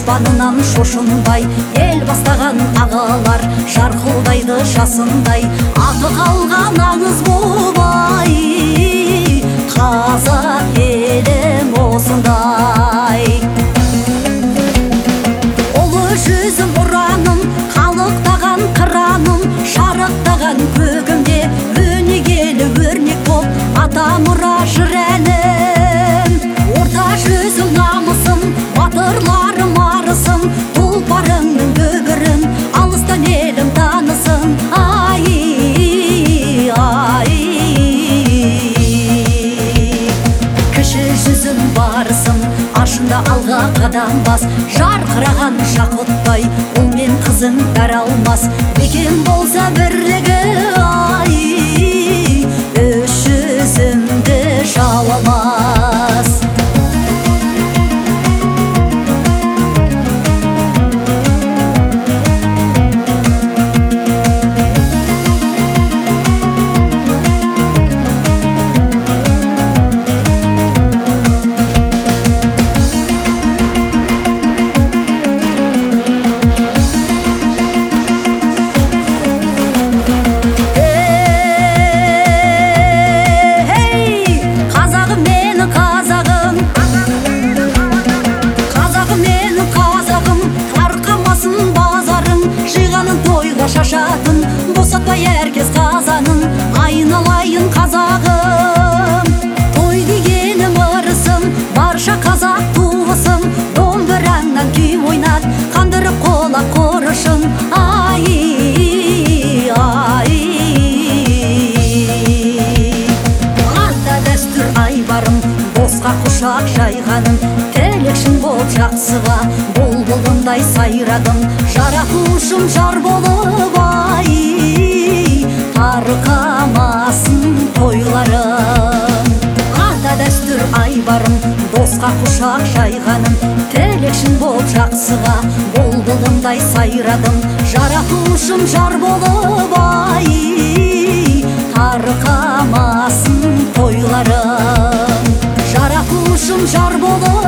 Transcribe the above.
дұшпанынан шошынбай, ел бастаған ағалар жарқылдайды жасындай, аты қалған аңыз болай, қазақ елім осындай. Ұлы жүзім ұраным, қалықтаған қыраным, шарықтаған көгімде өнегелі өрнек бол, ата мұра жыр әнім. Орта жүзім намысым, батырларым арысым, тұлпарыңның дүбірін алыстан елім танысын. Ай, ай, кіші жүзім барысым, ашында алға қадам бас, жарқыраған жақұттай, ұл мен қызың бәрі алмас. Бекем болса бірлігі, ай, үш жүзімді жаламас. Шашатын, босатпай әркез қазанын, айналайын қазағым. Той дегенім ырысым, барша қазақ туысым, домбыраңнан күй ойнат, қандырып қолап қорышын. Ай, ай, ата дәстүр айбарым, босқа құшақ жайғаным, тілекшін болып жақсыға, бұлбұлындай сайрадым. Жаратушым жар болып, ай, тарқамасын тойларым. Ата дәстүр айбарым, досқа құшақ жайғаным, тілекшін болып жақсыға, бұлбұлындай сайрадым. Жаратушым жар болып, ай, тарқамасын тойларым. Жаратушым жар болып,